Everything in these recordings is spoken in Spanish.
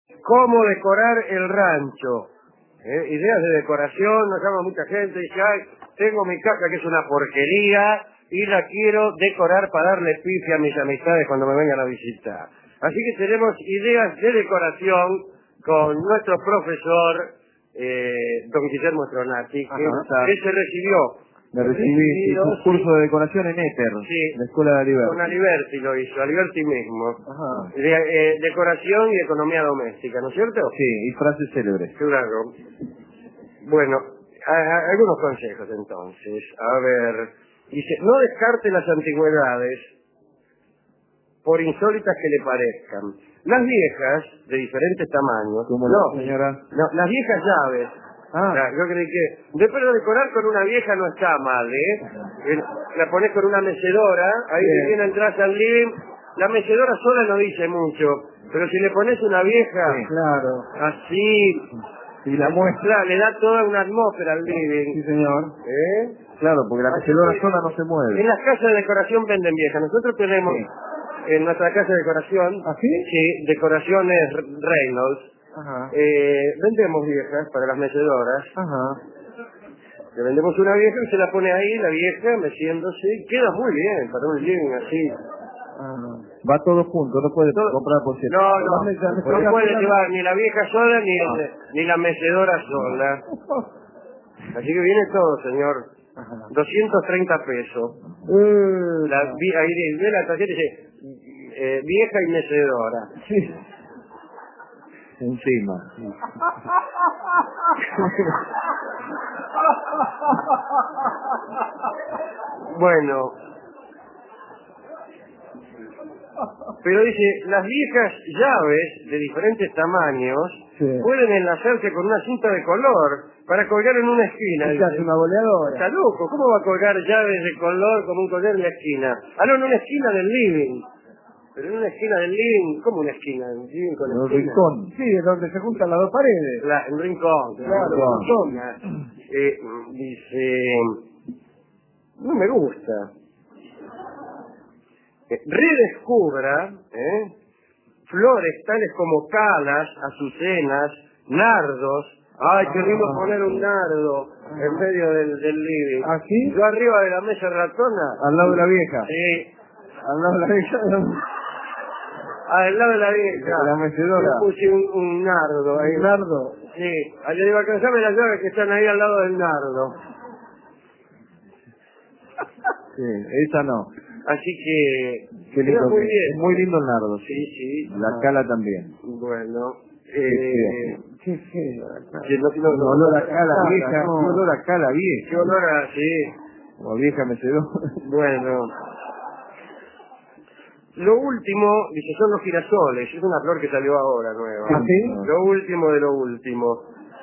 cómo decorar el rancho. Ideas de decoración, nos llama mucha gente y dice, ay, tengo mi casa que es una porquería y la quiero decorar para darle pifia a mis amistades cuando me vengan a visitar. Así que tenemos ideas de decoración con nuestro profesor, don Guillermo Stronati, que se recibió. Me recibí un curso de decoración en Éter, sí, la escuela de Aliberti. Con Aliberti lo hizo, Aliberti mismo. Ajá. Decoración y economía doméstica, ¿no es cierto? Sí, y frases célebres. Claro. Bueno, algunos consejos entonces. A ver, dice, no descarte las antigüedades por insólitas que le parezcan. Las viejas, de diferentes tamaños... ¿Cómo no, señora? No, las viejas llaves. O sea, yo creí que... Después de decorar con una vieja no está mal, La pones con una mecedora, ahí te viene, entras al living, la mecedora sola no dice mucho, pero si le pones una vieja, claro, así, y la muestra, le da toda una atmósfera al living. Sí, señor. Claro, porque la mecedora sola no se mueve. En las casas de decoración venden viejas. Nosotros tenemos en nuestra casa de decoración, sí, decoraciones Reynolds. Ajá. Vendemos viejas para las mecedoras. Ajá. Le vendemos una vieja y se la pone ahí, la vieja, meciéndose, y queda muy bien para un living así. Va todo junto, no puede comprar por cierto. No puede llevar ni la vieja sola ni la mecedora sola. Así que viene todo, señor. 230 pesos. Ahí ve la tarjeta y dice, vieja y mecedora. Sí. Encima. Bueno. Pero dice, las viejas llaves de diferentes tamaños pueden enlazarse con una cinta de color para colgar en una esquina. Es una boleadora. Está loco, ¿cómo va a colgar llaves de color como un collar en la esquina? No, en una esquina del living. Pero en una esquina del living, ¿cómo una esquina? ¿Un living con un rincón. Sí, es donde se juntan las dos paredes. Un rincón. Claro. Dice, no me gusta. Redescubra flores tales como calas, azucenas, nardos. Ay, qué lindo poner un nardo en medio del living. ¿Ah, sí? Yo arriba de la mesa ratona. Al lado de la vieja. Sí. Al lado de la vieja. Al lado de la vieja. La mecedora. Yo puse un nardo ahí. ¿Un nardo? Sí. Le digo, alcanzame las llaves que están ahí al lado del nardo. Sí, esa no. Así que... Qué lindo, muy bien. Es muy lindo el nardo. Sí. La cala también. Bueno. Qué feo. Un olor a cala vieja. Un olor a cala vieja. Qué olor a... Sí. O vieja mecedora. Bueno. Lo último, dice, son los girasoles. Es una flor que salió ahora nueva. ¿Ah, sí? Lo último de lo último.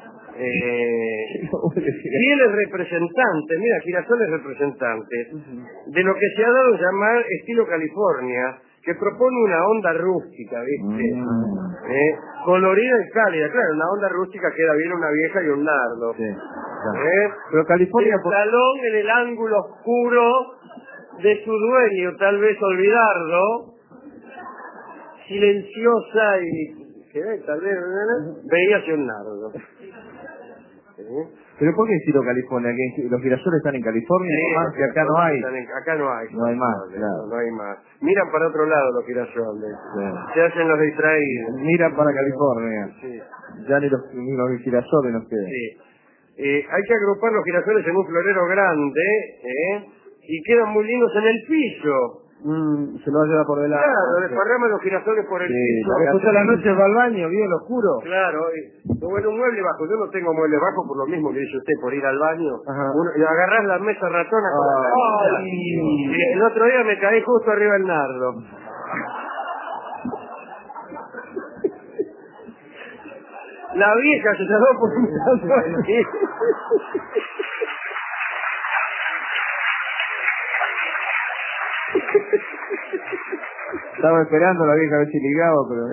Y él es representante, mira, girasol es representante de lo que se ha dado a llamar estilo California, que propone una onda rústica, ¿viste? Colorida y cálida. Claro, una onda rústica queda bien una vieja y un nardo. Sí, claro. Pero California... El salón en el ángulo oscuro de su dueño, tal vez olvidarlo, silenciosa y... tal vez... veíase un nardo. ¿Pero por qué estilo California? ¿Que los girasoles están en California? Sí, más que acá no hay. Acá no hay. No hay más, claro. No hay más. Miran para otro lado los girasoles. Sí. Se hacen los distraídos. Miran para California. Sí. Ya ni los girasoles nos quedan. Sí. Hay que agrupar los girasoles en un florero grande, y quedan muy lindos en el piso. Se lo va a llevar por delante. Claro, desparrama los girasoles por el piso. Después a la noche va al baño, bien oscuro. Claro, bueno, un mueble bajo. Yo no tengo mueble bajo por lo mismo que dice usted, por ir al baño. Y agarrás la mesa ratona con y el otro día me caí justo arriba del nardo. La vieja se salvó por un nardo. Estaba esperando la vieja a ver si ligaba, pero...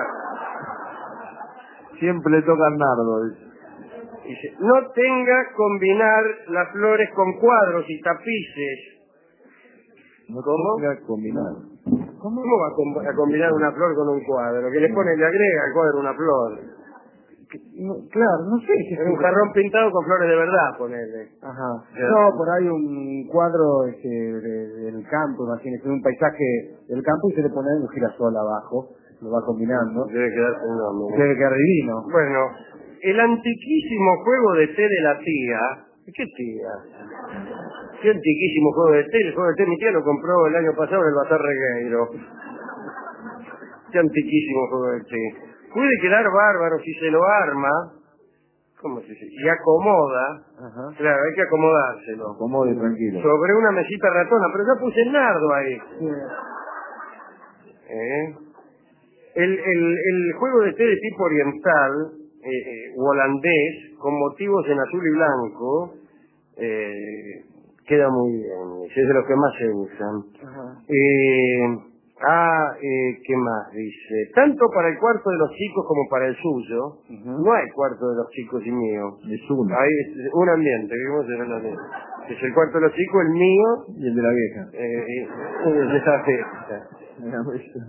Siempre le toca al nardo. Dice, no tenga combinar las flores con cuadros y tapices. No tenga combinar. ¿Cómo va a combinar una flor con un cuadro? Que le agrega al cuadro una flor. No, claro, no sé. Es un jarrón pintado con flores de verdad, ponele. Ajá. No, por ahí un cuadro del campo, imagínese, un paisaje del campo y se le pone un girasol abajo, lo va combinando. Debe quedar fenómeno. Debe quedar divino. Bueno, el antiquísimo juego de té de la tía. ¿Qué tía? Qué antiquísimo juego de té. El juego de té mi tía lo compró el año pasado en el Bazar Regueiro. Qué antiquísimo juego de té. Puede quedar bárbaro si se lo arma, ¿cómo se dice? Y acomoda. Ajá. Claro, hay que acomodárselo. Acomode, tranquilo. Sobre una mesita ratona, pero ya puse el nardo ahí. Sí. El juego de té de tipo oriental o holandés, con motivos en azul y blanco, queda muy bien. Es de los que más se usan. Ajá. ¿Qué más dice? Tanto para el cuarto de los chicos como para el suyo. No hay cuarto de los chicos y mío. Es uno. Hay un ambiente, vivimos en un ambiente. Es el cuarto de los chicos, el mío. Y el de la vieja. El de esa fiesta.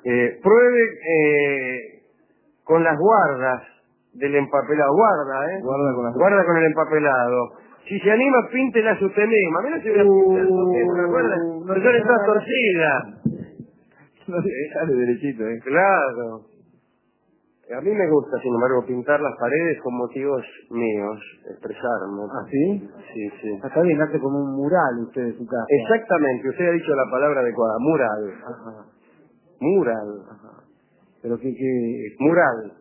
Pruebe con las guardas del empapelado. Guarda con el empapelado. Si se anima, píntelas usted misma. Mira si una guarda. No está torcida. No sale derechito, Claro. A mí me gusta, sin embargo, pintar las paredes con motivos míos, expresarme. ¿Ah, sí? Sí, sí. Está bien, hace como un mural usted de su casa. Exactamente, usted ha dicho la palabra adecuada, mural. Ajá. Mural. Ajá. Pero qué... Mural.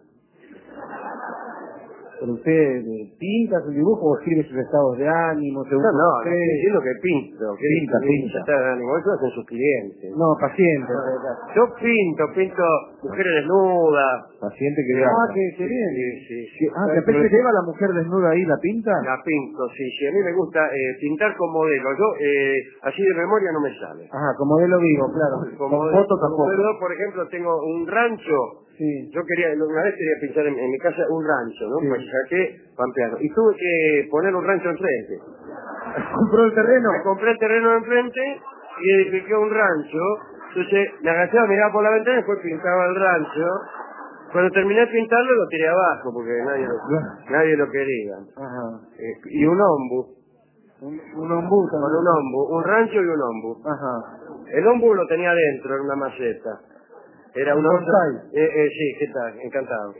¿Pero usted pinta su dibujo o escribe sus estados de ánimo? No, estoy diciendo que pinto. Pinta. Está de ánimo, eso hacen sus clientes. No, paciente. Yo pinto mujeres desnudas. Paciente que Qué bien. Sí. ¿que pensé que lleva la mujer desnuda ahí, la pinta? La pinto, sí. A mí me gusta pintar con modelo. Yo, así de memoria no me sale. Ajá, como modelo vivo, claro. Con fotos tampoco. Yo, por ejemplo, tengo un rancho. Sí. Yo una vez quería pintar en mi casa un rancho, ¿no? Sí. Pues saqué pampeano. Y tuve que poner un rancho enfrente. ¿Compró el terreno? Me compré el terreno enfrente y edifiqué un rancho. Entonces me agachaba, miraba por la ventana y después pintaba el rancho. Cuando terminé de pintarlo lo tiré abajo porque nadie lo quería. Ajá. Y un ombu. Un ombú también. Con un ombu. Un rancho y un ombu. Ajá. El ombu lo tenía dentro en una maceta. Era un bonsai. Sí, ¿qué tal? Encantado.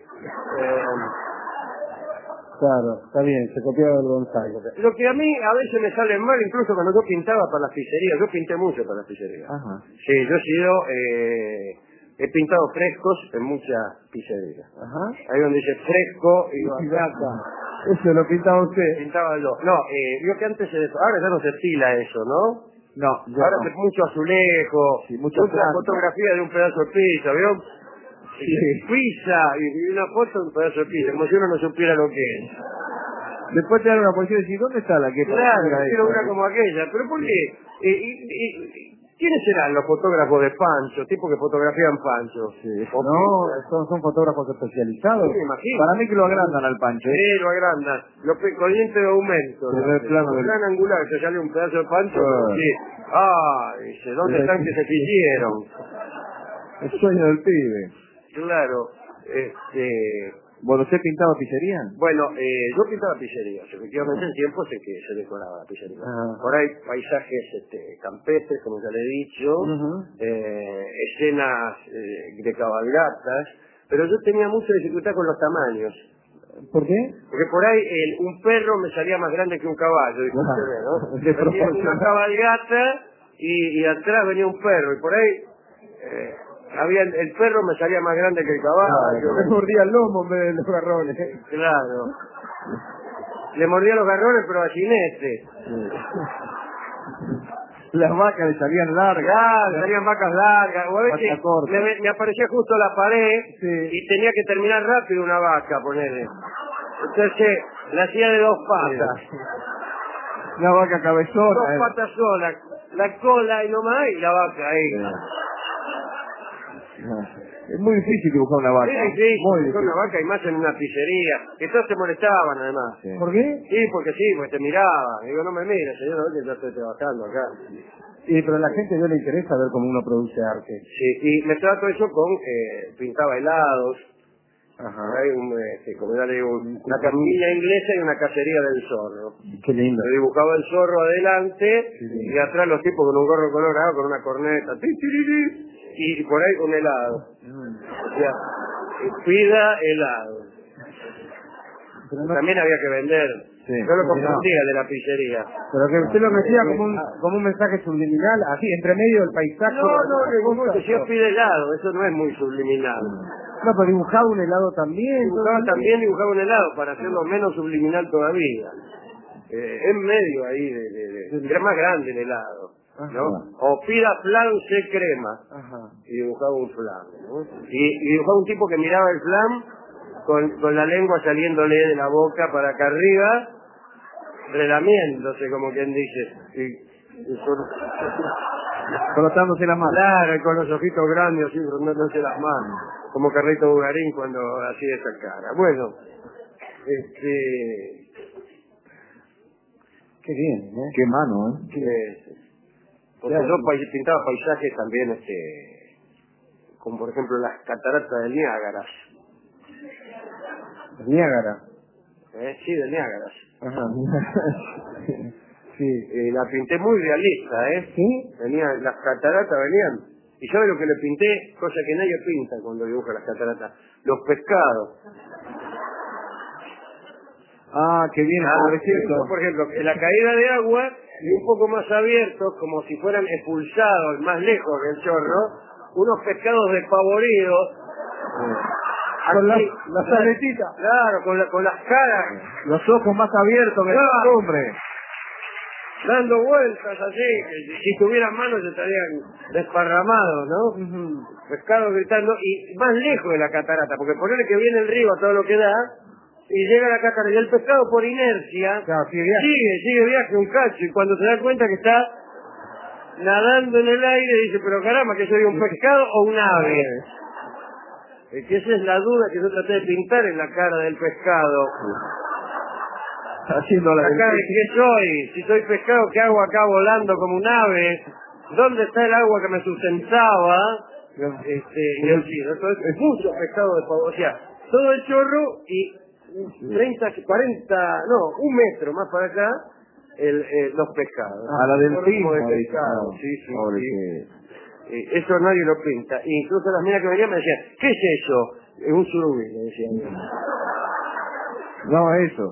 Claro, está bien, se copiaba del bonsai. Lo que a mí a veces me sale mal, incluso cuando yo pintaba para las pizzerías, yo pinté mucho para las pizzerías. Ajá. Sí, yo he pintado frescos en muchas pizzerías. Ajá. Ahí donde dice fresco y vaca. Eso lo pintaba usted. Pintaba yo. No, vio que antes ahora ya no se estila eso, ¿no? No, ahora no. se mucho azulejo, Sí, mucha fotografía de un pedazo de pizza, ¿vio? Sí. Pizza y una foto de un pedazo de pizza, como si uno no supiera lo que es. Después te dan una posición y decís, ¿dónde está la que Claro, quiero una como aquella. ¿Pero por qué? ¿Quiénes serán los fotógrafos de Pancho? Tipo que fotografían Pancho. Sí. No, son fotógrafos especializados. Sí, me imagino. Para mí que lo agrandan al Pancho. Sí, lo agrandan. Con lente de aumento. El plano del plan angular, que sale un pedazo de Pancho. Sí. Dice, ¿dónde están que se quisieron? El sueño del pibe. Claro. Bueno, ¿usted pintaba pizzería? Bueno, yo pintaba pizzerías, efectivamente en tiempos en que se decoraba la pizzería. Por ahí paisajes campestres, como ya le he dicho, escenas de cabalgatas, pero yo tenía mucha dificultad con los tamaños. ¿Por qué? Porque por ahí un perro me salía más grande que un caballo, ¿no? Venía una cabalgata y atrás venía un perro, y por ahí... el perro me salía más grande que el caballo. Le mordía el lomo en vez de los garrones. Claro. Le mordía los garrones, pero a jinete. Las vacas le salían largas. Claro, salían vacas largas. O a veces me aparecía justo la pared y tenía que terminar rápido una vaca, ponerle. Entonces, la hacía de 2 patas. Una vaca cabezona. 2 patas solas. La cola y nomás y la vaca ahí. Es muy difícil dibujar una vaca. Es difícil dibujar una vaca y más en una pizzería. Que todos se molestaban además. ¿Por qué? Sí, porque te miraban. Digo, no me mires, señor, a ver que ya estoy trabajando acá. Sí, pero a la gente no le interesa ver cómo uno produce arte. Sí, y mezclaba todo eso con, pintaba helados. Ajá. Hay como ya le digo, una camilla inglesa y una cacería del zorro. Qué lindo. Le dibujaba el zorro adelante Sí. y atrás los tipos con un gorro colorado, con una corneta, y por ahí un helado. O sea, pida helado. Pero no, También había que vender. Sí. Yo lo confundía de la pizzería. pero que usted lo metía como un mensaje subliminal, así, entre medio del paisaje. No, que si yo pide helado, eso no es muy subliminal. No, pero dibujaba un helado también. Dibujaba un helado para hacerlo menos subliminal todavía. En medio ahí, era más grande el helado, ¿no? O pida flan se crema. Ajá. Y dibujaba un flan, ¿no? Y dibujaba un tipo que miraba el flan con la lengua saliéndole de la boca para acá arriba, relamiéndose, como quien dice. Colotándose la mano. Claro, con los ojitos grandes, así, frotándose las manos. Como Carlito Bugarín cuando hacía esa cara. Bueno, Qué bien, ¿eh? Qué mano, ¿eh? porque yo pintaba paisajes también, como por ejemplo las cataratas del Niágara. Niágara. Sí, del Niágara. Ajá. Sí. La pinté muy realista, ¿Sí? Las cataratas venían. ¿Y sabe lo que le pinté? Cosa que nadie pinta cuando dibuja las cataratas. Los pescados. Ah, qué bien, pobrecito. Por ejemplo, en la caída de agua y un poco más abiertos, como si fueran expulsados más lejos del chorro, unos pescados despavoridos. Con las aletitas. Claro, con las caras. Los ojos más abiertos que el hombre. Dando vueltas así, que si tuvieran manos estarían desparramados, ¿no? Pescados gritando, y más lejos de la catarata, porque ponerle que viene el río a todo lo que da, y llega a la catarata, y el pescado por inercia, sigue viaje un cacho, y cuando se da cuenta que está nadando en el aire, dice, pero caramba, ¿que soy un pescado o un ave? Que esa es la duda que yo traté de pintar en la cara del pescado. Haciendo la acá, ¿qué soy? Si soy pescado, ¿qué hago acá volando como un ave? ¿Dónde está el agua que me sustentaba? Y el cielo. Entonces, es mucho pescado de pavo. O sea, todo el chorro y 30, 40, no, un metro más para acá, los pescados. A la del tipo de pescado. Sí. Eso nadie lo pinta. Incluso las minas que venían me decían, ¿qué es eso? Un surubí, me decían. No, eso.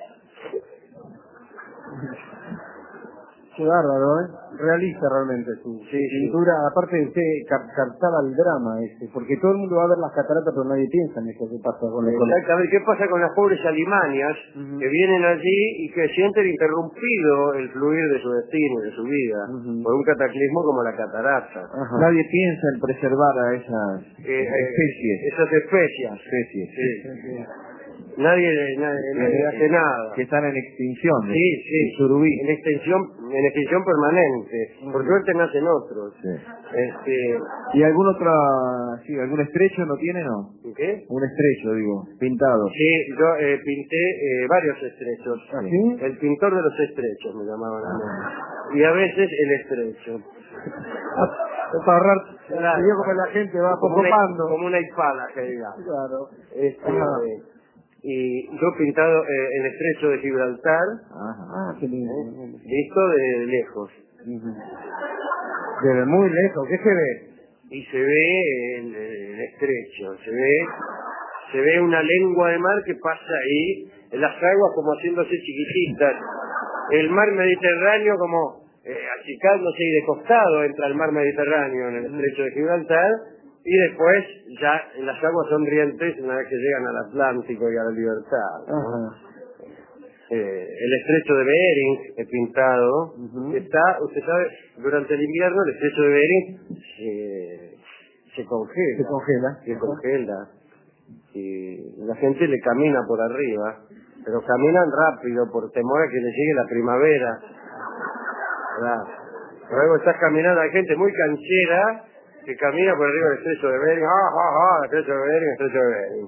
Qué bárbaro, ¿eh? Realista realmente su pintura. Aparte usted captaba el drama porque todo el mundo va a ver las cataratas pero nadie piensa en eso que pasa con el Exactamente, ¿qué pasa con las pobres alimañas que vienen allí y que sienten interrumpido el fluir de su destino, de su vida, por un cataclismo como la catarata? Nadie piensa en preservar a esas especies. Esas especies. Sí. Nadie hace nada. Que están en extinción. Sí. Surubí. En extinción permanente. Por suerte nacen otros. ¿Y algún algún estrecho no tiene, no? ¿Qué? Un estrecho, digo, pintado. Sí, yo pinté varios estrechos. ¿Ah, sí? El pintor de los estrechos me llamaban a mí. Y a veces el estrecho. Para ahorrar, claro, como la gente va copando. Como una espada, que digamos. Claro. Y yo he pintado el estrecho de Gibraltar. Qué lindo. Visto de lejos. Desde muy lejos, ¿qué se ve? Y se ve el estrecho, se ve una lengua de mar que pasa ahí, en las aguas como haciéndose chiquititas. El mar Mediterráneo como achicándose y de costado entra el mar Mediterráneo en el estrecho de Gibraltar. Y después, ya en las aguas sonrientes, una vez que llegan al Atlántico y a la libertad. El estrecho de Bering he pintado, que está, usted sabe, durante el invierno el estrecho de Bering se congela. Y la gente le camina por arriba, pero caminan rápido por temor a que le llegue la primavera. ¿Verdad? Luego estás caminando, hay gente muy canchera que camina por arriba del estrecho de Bering, estrecho de Bering.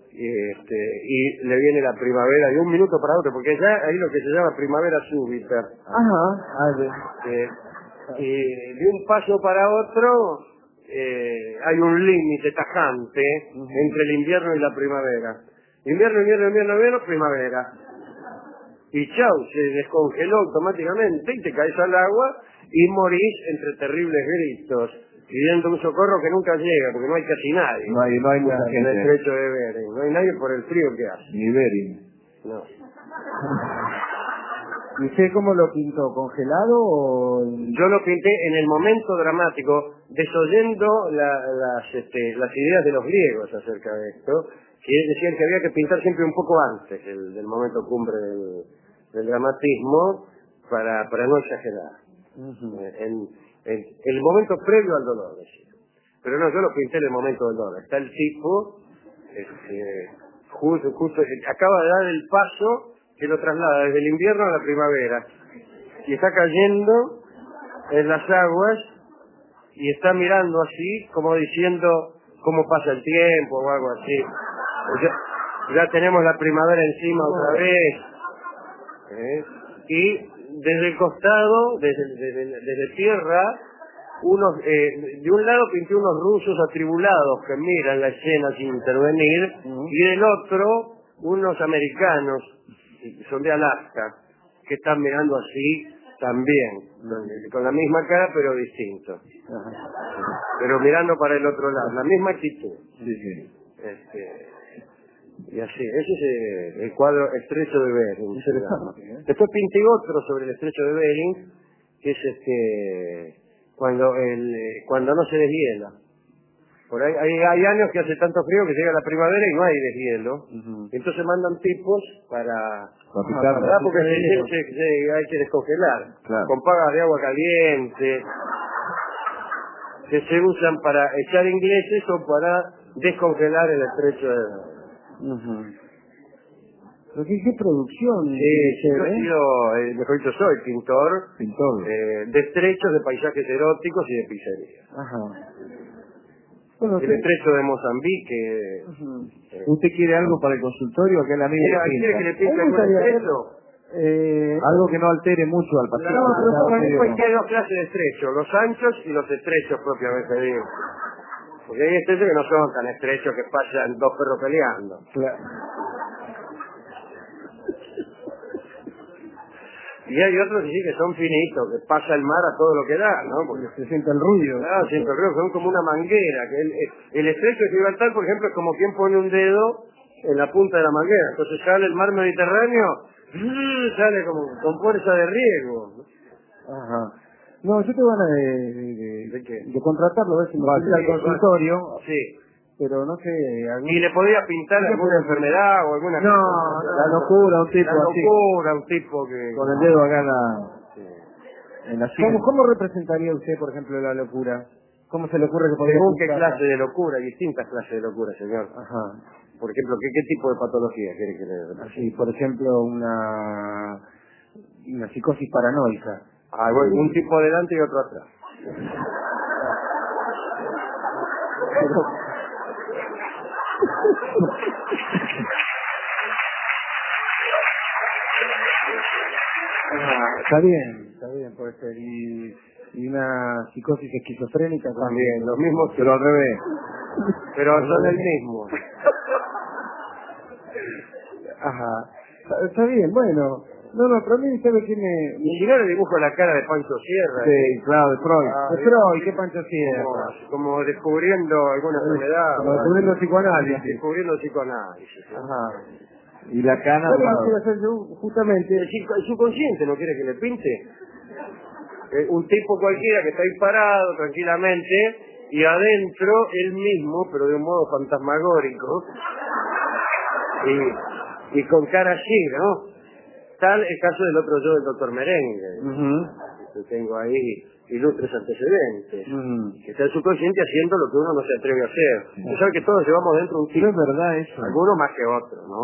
Y le viene la primavera de un minuto para otro, porque ya ahí lo que se llama primavera súbita. Y de un paso para otro hay un límite tajante entre el invierno y la primavera. Invierno, primavera. Y chau, se descongeló automáticamente y te caes al agua y morís entre terribles gritos, pidiendo un socorro que nunca llega, porque no hay casi nadie. No hay mucha en el gente. estrecho de Bering. No hay nadie por el frío que hace. Ni Bering. No. ¿Y usted cómo lo pintó? ¿Congelado o...? Yo lo pinté en el momento dramático, desoyendo las ideas de los griegos acerca de esto, que decían que había que pintar siempre un poco antes del momento cumbre del dramatismo para no exagerar. En el momento previo al dolor, decía. Pero no, yo lo pinté en el momento del dolor. Está el tipo, justo acaba de dar el paso que lo traslada desde el invierno a la primavera y está cayendo en las aguas y está mirando así como diciendo cómo pasa el tiempo o algo así. Ya tenemos la primavera encima otra vez. Y desde el costado, desde tierra, de un lado pinté unos rusos atribulados que miran la escena sin intervenir y del otro unos americanos que son de Alaska, que están mirando así también, con la misma cara pero distinto. Pero mirando para el otro lado, la misma actitud. Y así, ese es el cuadro Estrecho de Bering. Después pinté otro sobre el Estrecho de Bering, que es cuando no se deshiela. Por ahí hay años que hace tanto frío que llega la primavera y no hay deshielo. Entonces mandan tipos para porque hay que descongelar. Claro. Con pagas de agua caliente, que se usan para echar ingleses o para descongelar el estrecho de Bering. ¿Pero qué producción? Yo he sido, mejor dicho, soy pintor de estrechos, de paisajes eróticos y de pizzerías. Bueno, el estrecho de Mozambique. ¿Usted quiere algo para el consultorio? Que la amiga ¿Quiere que le pinte algún estrecho? Algo que no altere mucho al paciente. No, pero hay dos clases de estrechos, los anchos y los estrechos propiamente digo. Porque hay estrechos que no son tan estrechos que pasan dos perros peleando. Claro. Y hay otros que sí que son finitos, que pasa el mar a todo lo que da, ¿no? Porque se siente el ruido. Claro, siente el ruido, son como una manguera. Que el estrecho de Gibraltar, por ejemplo, es como quien pone un dedo en la punta de la manguera. Entonces sale el mar Mediterráneo, sale como con fuerza de riego. No, yo tengo ganas de contratarlo, a ver si me va al consultorio. Sí. Pero no sé... ¿Y le podía pintar alguna enfermedad o alguna cosa? No, la locura, un tipo que... Con el dedo acá en la silla. ¿Cómo representaría usted, por ejemplo, la locura? ¿Cómo se le ocurre que podría Según qué pintarla? clase de locura, hay distintas clases de locura, señor. Por ejemplo, ¿qué tipo de patología quiere que le represente? Sí, por ejemplo, una psicosis paranoica. Bueno, un tipo adelante y otro atrás. Está bien, puede ser. Y una psicosis esquizofrénica también, los mismos, pero al revés. Pero son el mismo. Está bien, bueno. No, pero a mí sabe que Y si no le dibujo la cara de Pancho Sierra. Sí, claro, de Freud. De Freud, ¿qué Pancho Sierra? Como descubriendo alguna enfermedad. Como descubriendo psicoanálisis. Descubriendo psicoanálisis. Y la cana... Justamente, el subconsciente no quiere que le pinte. Un tipo cualquiera que está ahí parado tranquilamente y adentro él mismo, pero de un modo fantasmagórico y con cara así, ¿no? Tal el caso del otro yo del doctor Merengue. Yo tengo ahí ilustres antecedentes. Que está el subconsciente haciendo lo que uno no se atreve a hacer. Usted sabe que todos llevamos dentro un tipo. Es verdad eso. Algunos más que otros, ¿no?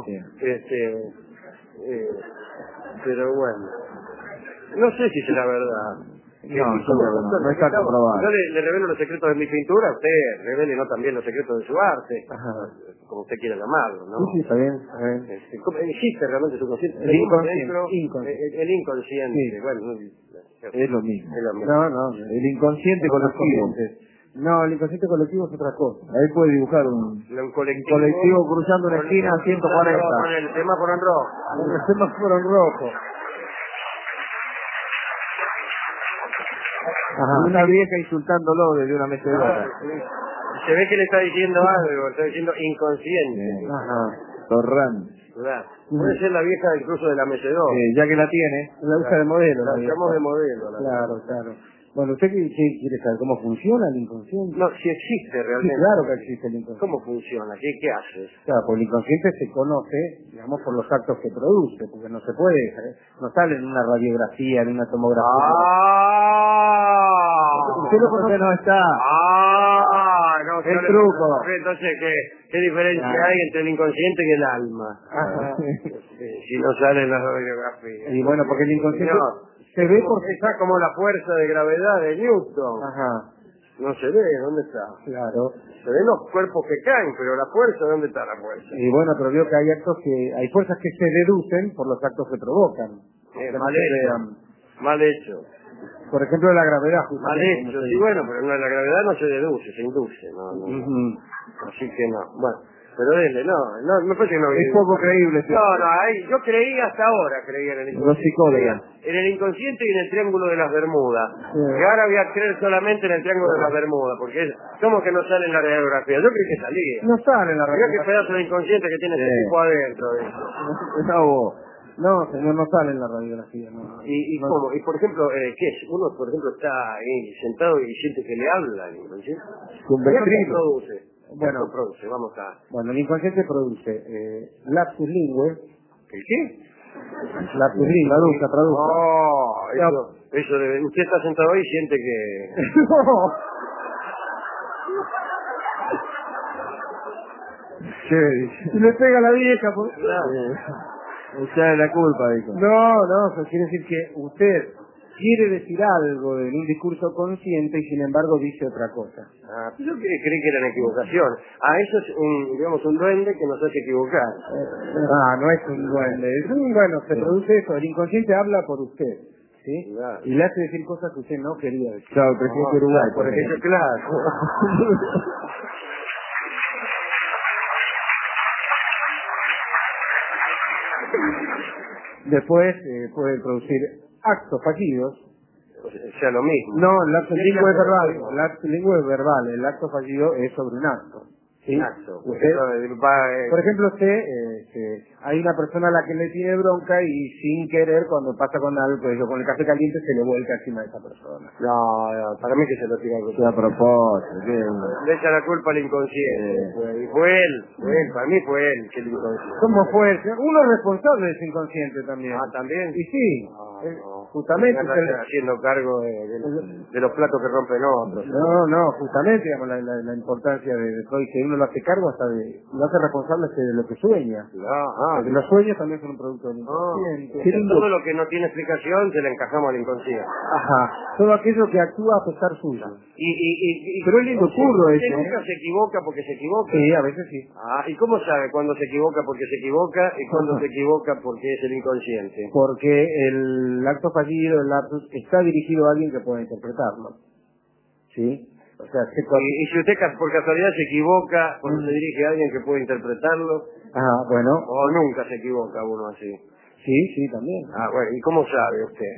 Pero bueno. No sé si será verdad. No está comprobado. Yo le revelo los secretos de mi pintura, usted revele también los secretos de su arte, como usted quiera llamarlo, ¿no? Sí, está bien. Existe realmente su consciente. El inconsciente. El inconsciente. Sí. Bueno, Es lo mismo. Es lo mismo. No, el inconsciente colectivo. No, el inconsciente colectivo es otra cosa. Ahí puede dibujar un colectivo cruzando una esquina a 140. Con el semáforo en rojo. Con el semáforo en rojo. Ajá. Una vieja insultándolo desde una mecedora. Se ve que le está diciendo algo, está diciendo inconsciente. Ajá. Torrán. ¿Verdad? Puede ser la vieja del cruzo de la mecedora. Ya que la tiene, la usa de modelo. La usamos de modelo. Claro. Bueno, ¿usted qué quiere saber? ¿Cómo funciona el inconsciente? No, si existe realmente. Sí, claro que existe el inconsciente. ¿Cómo funciona? ¿Qué haces? Claro, pues el inconsciente se conoce, digamos, por los actos que produce, porque no se puede, no sale en una radiografía, en una tomografía. Usted lo conoce, no está. No, el truco. Entonces, ¿qué diferencia hay entre el inconsciente y el alma? Si no sale en la radiografía. Y bueno, porque el inconsciente se ve porque está como la fuerza de gravedad de Newton. Ajá. No se ve, ¿dónde está? Claro. Se ven los cuerpos que caen, pero la fuerza, ¿dónde está la fuerza? Y bueno, pero veo que hay fuerzas que se deducen por los actos que provocan. Mal hecho. Por ejemplo, la gravedad. Mal hecho, sí, bueno, pero no, la gravedad no se deduce, se induce, no. Así que no. Bueno, pero no, me parece que no. Es poco creíble. Yo creí hasta ahora, creía en el inconsciente. Los psicólogos. En el inconsciente y en el triángulo de las Bermudas. Sí. Y ahora voy a creer solamente en el triángulo de las Bermudas, porque ¿cómo que no sale en la radiografía? Yo creí que salía. No sale en la Mirá radiografía. qué pedazo de inconsciente que tiene ese tipo adentro. No, señor, no sale en la radiografía. No. ¿Y cómo? Y por ejemplo, ¿qué es? Uno, por ejemplo, está ahí sentado y siente que le habla el inconsciente. Con ¿Qué vecino. produce? Bueno, produce, vamos a... Bueno, el inconsciente produce lapsus lingue. ¿El qué? Lapsus lingue, traduzca. Eso debe... Usted está sentado ahí y siente que... ¿Qué? Si le pega a la vieja, pues... Usted es la culpa, dijo. No, eso quiere decir que usted quiere decir algo en un discurso consciente y sin embargo dice otra cosa. Yo creí que eran equivocaciones. Eso es un duende que nos hace equivocar. No es un duende. Se produce eso. El inconsciente habla por usted. ¿Sí? Claro. Y le hace decir cosas que usted no quería decir. Claro, el presidente de Uruguay, por ejemplo. Claro. Después puede producir actos fallidos. O sea, lo mismo. No, el acto lingüe es verbal. El acto lingüe es verbal. El acto fallido es sobre un acto. ¿Sí? Un acto. Usted, por ejemplo, hay una persona a la que le tiene bronca y sin querer, cuando pasa con algo, con el café caliente, se le vuelca encima de esa persona. No, para mí que se lo tira a propósito. Le echa la culpa al inconsciente. Y fue él, para mí fue él que el inconsciente. ¿Cómo fue él? Uno es responsable de ese inconsciente también. ¿También? Y sí. Justamente haciendo cargo de los platos que rompen otros. No, justamente, digamos, la importancia de que uno lo hace cargo hasta lo hace responsable de lo que sueña. Porque los sueños también son un producto del inconsciente. Todo lo que no tiene explicación se le encajamos al inconsciente. Todo aquello que actúa a pesar suyo. Pero es lindo curro eso. ¿Usted nunca se equivoca porque se equivoca? Sí, a veces sí. ¿Y cómo sabe cuándo se equivoca porque se equivoca y cuándo se equivoca porque es el inconsciente? Porque el acto fallido, el lapsus, está dirigido a alguien que pueda interpretarlo. ¿Sí? O sea, y si usted por casualidad se equivoca cuando se dirige a alguien que puede interpretarlo, bueno. O nunca se equivoca uno así. Sí, también. Bueno, ¿y cómo sabe usted?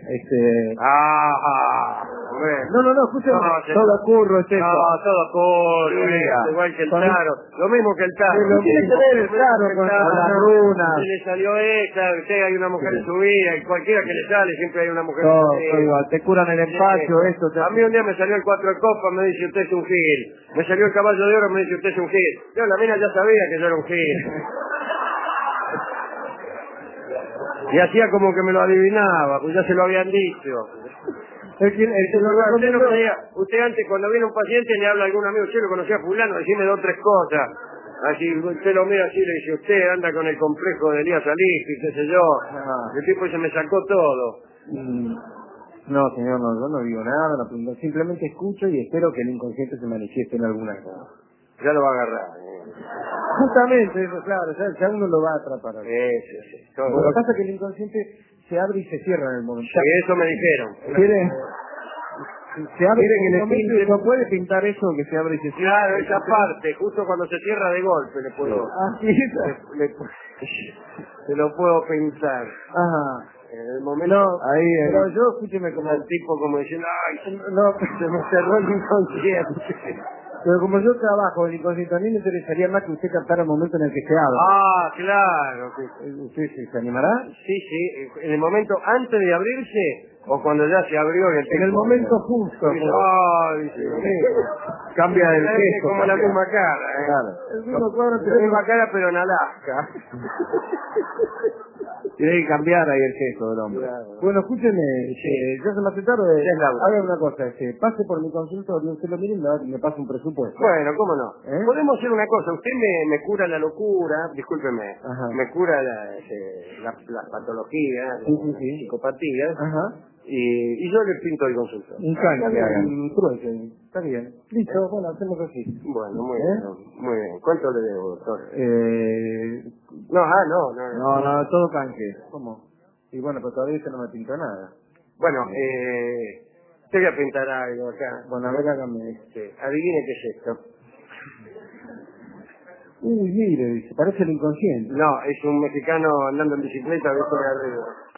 No, escúchame. Todo ocurre, todo ocurre. Igual que el taro. Lo mismo que el taro. Lo mismo que el taro con las runas. Si le salió esta, usted hay una mujer en su vida, y cualquiera que le sale siempre hay una mujer en su vida. Igual, te curan el empacho, esto. A mí un día me salió el 4 de copa, me dice usted es un gil. Me salió el caballo de oro, me dice usted es un gil. Yo, la mina ya sabía que yo era un gil. Y hacía como que me lo adivinaba, pues ya se lo habían dicho. Usted antes, cuando viene un paciente, le habla a algún amigo, yo lo conocía a fulano, decime 2 o 3 cosas. Así, usted lo mira así, le dice, usted anda con el complejo de Elías Alifi, qué sé yo. El tipo se me sacó todo. No, señor, yo no digo nada, simplemente escucho y espero que el inconsciente se manifieste en alguna cosa. Ya lo va a agarrar. Justamente, eso, claro, ya uno lo va a atrapar. Sí. Lo que pasa es que el inconsciente se abre y se cierra en el momento. Sí, eso me dijeron. ¿Quiere? Se abre Quiere que en le el momento pinte. y no puede pintar eso que se abre y se cierra. Claro, esa parte, justo cuando se cierra de golpe le puedo... Así es. Se lo puedo pintar. Ajá. En el momento... Ahí, pero yo, escúcheme, como el tipo como diciendo, ay, no, se me cerró el inconsciente. pero como yo trabajo en inconsciente, a mí me interesaría más que usted captara el momento en el que se abre. Ah, claro. ¿Usted se animará? Sí, en el momento antes de abrirse o cuando ya se abrió el tipo. En el momento justo. Ay, sí. Cambia el gesto. Como la misma cara, ¿eh? Claro. El mismo cuadro, la misma cara, pero en Alaska. Tiene que cambiar ahí el gesto del hombre. Claro. Bueno, escúcheme, ya se me hace tarde. Ya es la hora. Haga una cosa, pase por mi consultorio, usted lo mire y me pasa un presupuesto. Bueno, cómo no. ¿Eh? Podemos hacer una cosa. Usted me cura la locura, discúlpeme, Ajá. me cura las patologías, Sí. psicopatías, Ajá. y yo le pinto el consultorio. Un canje, un trueque. Está bien. Listo, bueno, hacemos así. Bueno, muy bien, muy bien. ¿Cuánto le debo, doctor? No, No. todo canje. ¿Cómo? Y bueno, pero todavía usted no me pintó nada. Bueno, te voy a pintar algo acá. Bueno, a ver, hágame. Adivine qué es esto. Uy, mire, dice, parece el inconsciente. No, es un mexicano andando en bicicleta de por arriba.